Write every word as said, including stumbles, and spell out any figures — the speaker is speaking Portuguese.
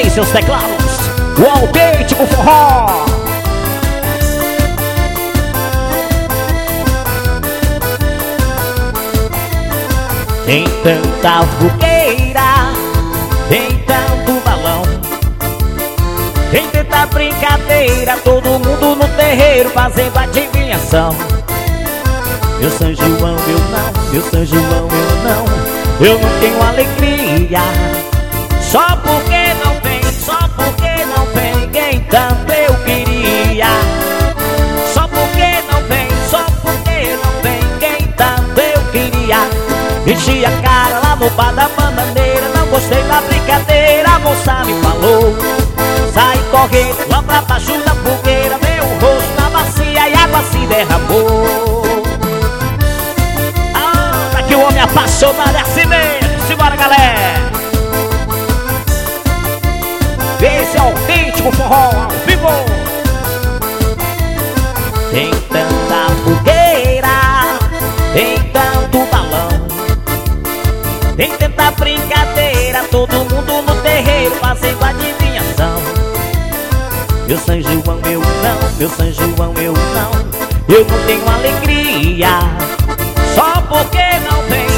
em seus teclados, o autêntico forró. Tem tanta fogueira, tem tanto balão, tem tanta brincadeira, todo mundo no terreiro fazendo adivinhação. Meu São João, eu não, meu São João, eu não, eu não tenho alegria. Só porque não vem, só porque não vem quem tanto eu queria. Só porque não vem, só porque não vem quem tanto eu queria. Enchi a cara lá no bar da bananeira, não gostei da brincadeira, a moça me falou. Sai correndo lá pra baixo da fogueira, meu rosto na bacia e água se derramou. Ah, daqui o homem apaixonado é assim mesmo. Simbora, galera. Esse é o autêntico forró ao vivo. Tem tanta fogueira, tem tanto balão, tem tanta brincadeira, todo mundo no terreiro fazendo adivinhação. Meu São João, eu não, meu São João, eu não, eu não tenho alegria. Só porque não vem,